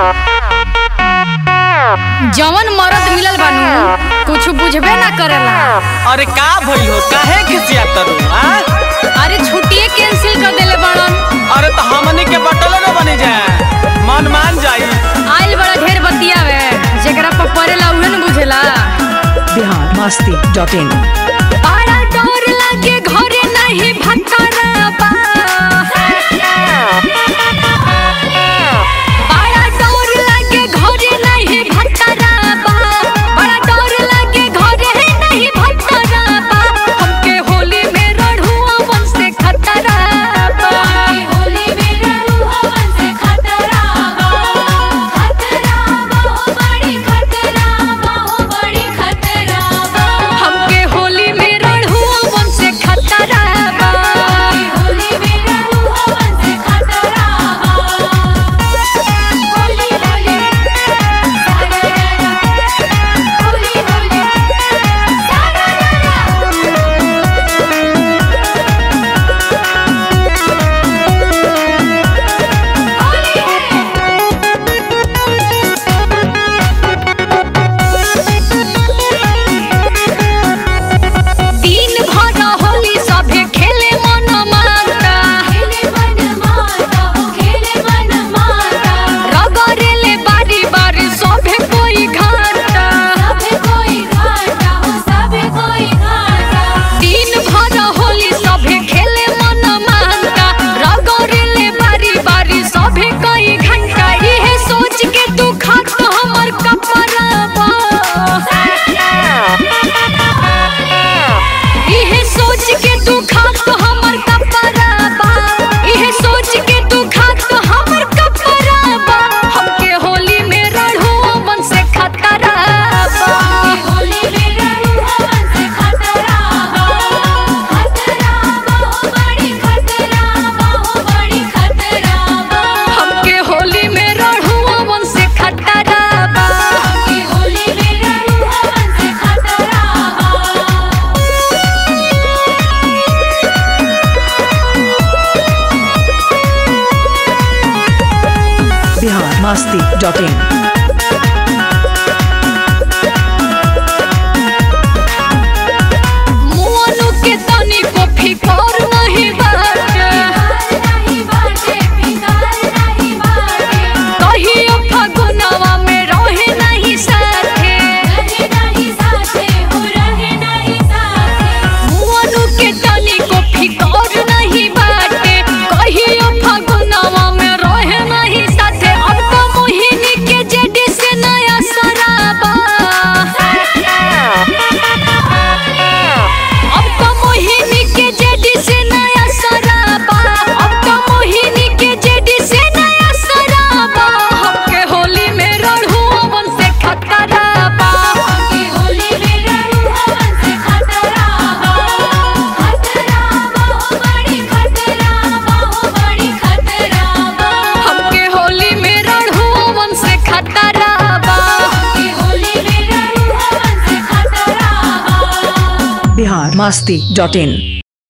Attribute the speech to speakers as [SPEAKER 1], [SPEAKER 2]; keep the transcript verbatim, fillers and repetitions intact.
[SPEAKER 1] जवन मरद मिलल बानू कुछ बुझबे ना करेला।
[SPEAKER 2] अरे का भइल हो, काहे खिसिया तरू?
[SPEAKER 1] अरे छुट्टिए कैंसिल कर देले बड़न।
[SPEAKER 2] अरे तो हमनी के बटल न बनी जाए, मन मान जाई।
[SPEAKER 1] आइल बड़ा ढेर बतियावे, जेकरा पर परेला उहे न बुझेला।
[SPEAKER 3] Bihar Masti dot in.
[SPEAKER 1] बड़ा डर लागे घरे नहीं भटकरा बा। बड़ा डर लागे घरे नहीं भटकरा बा। बड़ा डर लागे घरे नहीं भटकरा बा। हमके होली में रढ़ुआ वन से खतरा बा। होली में रढ़ुआ वन से खतरा बा। खतरा बा हो बड़ी खतरा बा हो बड़ी खतरा बा। हमके होली में रढ़ुआ वन से खतरा बा। होली में रढ़ुआ वन से खतरा बा। होली होली सारा रारा। होली होली सारा दिन भर होली सभे खेले मन मारता। खेले मन मारता हो खेले मन मारता। रगरेले बारी बारी सभे कोई घाटा। सभे कोई घाटा हो सभे कोई घाटा। दिन भर होली सभे खेले मन मारता। रगरेले बारी बारी सभे कोई घंटा। इहे सोच के तू खात हमर कपड़ा बा। इहे सोच के तू खात हमर कपड़ा बा। इहे सोच के तू खात हमर कपड़ा बा। हमके होली में रढ़ुआ वन से खतरा बा। होली में रढ़ुआ वन से खतरा बा। खतरा बा हो बड़ी खतरा बा हो बड़ी खतरा बा। हमके होली में रढ़ुआ वन से खतरा बा। हमके होली में रढ़ुआ वन से खतरा बा।
[SPEAKER 3] बिहार मस्ती डॉट इन।
[SPEAKER 1] मुअनु के तनी को फिकर नहीं बाटे। कहियो फगुनवा में रहे नहीं साथे। मुअनु के तनी को फिकर नहीं बाटे। कहियो फगुनवा में रहे नहीं साथे। अब तो मोहिनी के जेडी से नया सराबा। अब तो मोहिनी के जेडी से नया सराबा। अब तो मोहिनी के जेडी से नया सराबा। हमके होली में रढ़ुआ वन से खतरा बा। हमके होली में रढ़ुआ वन से खतरा बा। खतरा बा हो बड़ी खतरा बा हो बड़ी खतरा बा। हमके होली में रढ़ुआ वन से खतरा बा। हमके होली में रढ़ुआ वन से खतरा बा।
[SPEAKER 3] बिहार मस्ती डॉट इन।